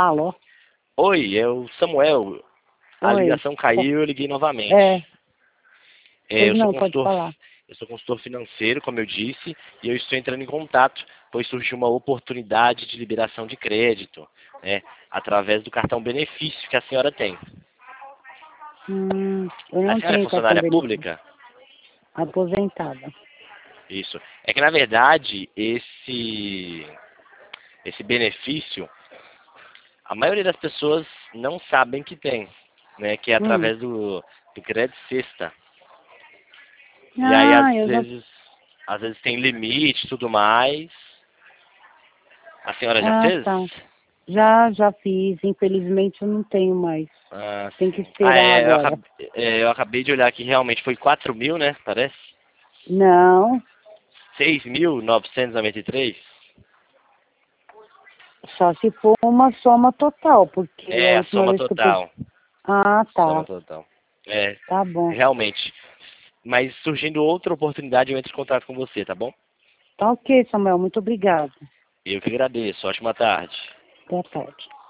Alô? Oi, é o Samuel. A Oi. ligação caiu, eu liguei novamente. Pois Eu sou não, pode falar. consultor financeiro, como eu disse, e eu estou entrando em contato, pois surgiu uma oportunidade de liberação de crédito, né, através do cartão benefício que a senhora tem. Eu A não senhora é tenho cartão funcionária benefício. pública? Aposentada. Isso. É que, na verdade, esse benefício, a maioria das pessoas não sabem que tem, né, que é Hum. através do crédito sexta. E aí, Ah, eu já... às vezes tem limite e tudo mais. A senhora já Ah, fez? tá. Já fiz. Infelizmente eu não tenho mais. Ah, Tem que sim. Ah, esperar agora. eu acabei de olhar que realmente foi 4.000, né? Parece. Não, 6.993. só se for uma soma total, porque a É, a última soma vez que eu peguei... total. Ah, Soma tá. total. É, Tá bom. realmente. Mas surgindo outra oportunidade, eu entro em contato com você, tá bom? Tá ok, Samuel. Muito obrigada. Eu que agradeço. Ótima tarde. Boa tarde.